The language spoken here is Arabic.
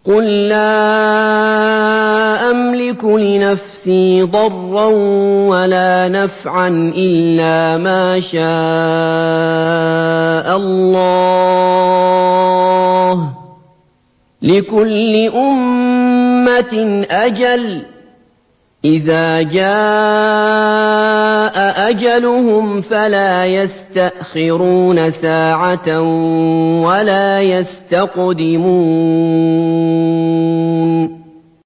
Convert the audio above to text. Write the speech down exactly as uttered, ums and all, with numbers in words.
قُل لَّا أَمْلِكُ لِنَفْسِي ضَرًّا وَلَا نَفْعًا إِلَّا مَا شَاءَ اللَّهُ ۗ لِكُلِّ أُمَّةٍ أَجَلٌ ۚ إِذَا جَاءَ أَجَلُهُمْ فَلَا يَسْتَأْخِرُونَ سَاعَةً وَلَا يَسْتَقْدِمُونَ